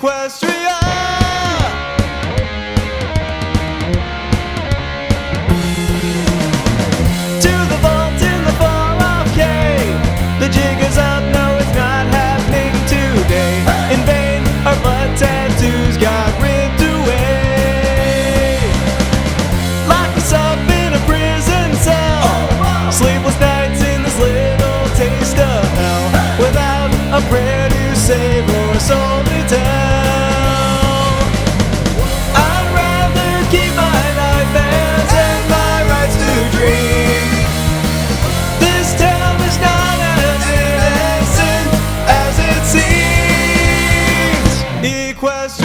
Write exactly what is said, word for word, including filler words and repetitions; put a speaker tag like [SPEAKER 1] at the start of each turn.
[SPEAKER 1] Equestria. To the vault in the far-off cave. The jig is up, no it's not happening today. In vain, our blood tattoos got ripped away. Lock us up in a prison cell. Sleepless nights in this little taste of hell. Without a prayer to save or a soul to tell. I'd rather keep my nightmares and my rights to dream. This town is not as innocent as it seems. Equestria.